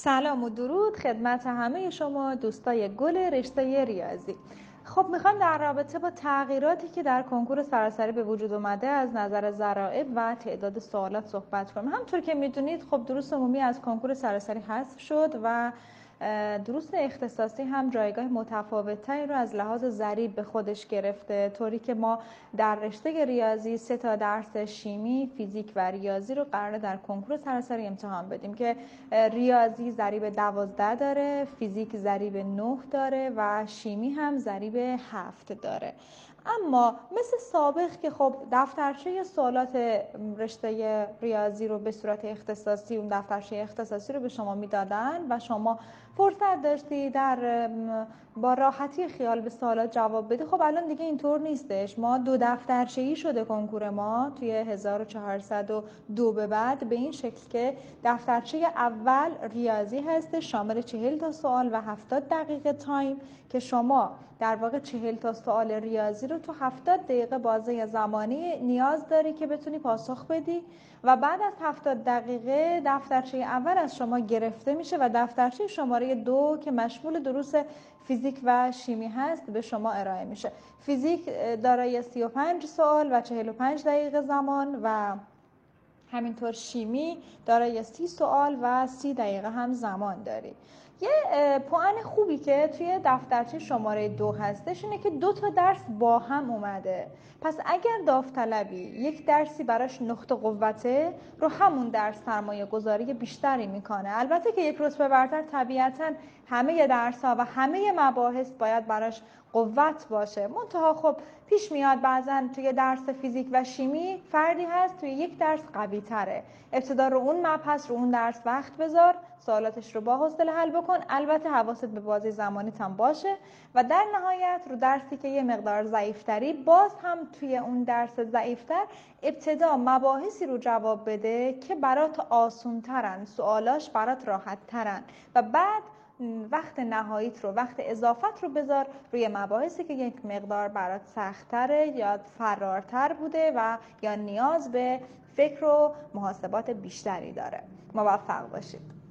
سلام و درود خدمت همه شما دوستای گل رشته ریاضی. خب میخوام در رابطه با تغییراتی که در کنکور سراسری به وجود اومده از نظر ضرائب و تعداد سوالات صحبت کنیم. همونطور که میدونید خب دروس عمومی از کنکور سراسری حذف شد و دروس اختصاصی هم جایگاه متفاوت‌تری رو از لحاظ ضریب به خودش گرفته، طوری که ما در رشته ریاضی 3 تا درس شیمی، فیزیک و ریاضی رو قراره در کنکور سراسری امتحان بدیم که ریاضی ضریب 12 داره، فیزیک ضریب 9 داره و شیمی هم ضریب 7 داره. اما مثل سابق که خب دفترچه سوالات رشته ریاضی رو به صورت اختصاصی، اون دفترچه اختصاصی رو به شما میدادن و شما فرصت داشتی با راحتی خیال به سوالات جواب بدی. خب الان دیگه اینطور نیستش. ما 2 دفترچه‌ای شده کنکور ما توی 1402 به بعد، به این شکل که دفترچه اول ریاضی هست شامل 40 تا سوال و 70 دقیقه تایم که شما در واقع 40 تا سوال ریاضی رو تو 70 دقیقه بازه زمانی نیاز داری که بتونی پاسخ بدی و بعد از 70 دقیقه دفترچه اول از شما گرفته میشه و دفترچه شماره 2 که مشمول دروس فیزیک و شیمی هست به شما ارائه میشه. فیزیک دارای 35 سوال و 45 دقیقه زمان و همینطور شیمی دارای 30 سوال و 30 دقیقه هم زمان داری. یه پوان خوبی که توی دفترچه شماره 2 هستش اینه که 2 تا درس با هم اومده. پس اگر داوطلبی یک درسی براش نقطه قوته رو همون درس سرمایه گذاری بیشتری میکنه. البته که یک رتبه برتر طبیعتاً همه درس ها و همه مباحث باید براش قوت باشه. منتها خب پیش میاد بعضن توی درس فیزیک و شیمی فردی هست توی یک درس قوی تره. ابتدا رو اون مبحث رو اون درس وقت بذار، سوالاتش رو با حوصله حل بکن، البته حواست به بازی زمانیت هم باشه و در نهایت رو درسی که یه مقدار ضعیفتری باز هم توی اون درس ضعیفتر ابتدا مباحثی رو جواب بده که برات آسون ترن، سوالاش برات راحت ترن و بعد وقت نهاییت رو، وقت اضافت رو بذار روی مباحثی که یک مقدار برات سخت‌تره یا فرارتر بوده و یا نیاز به فکر و محاسبات بیشتری داره. موفق باشید.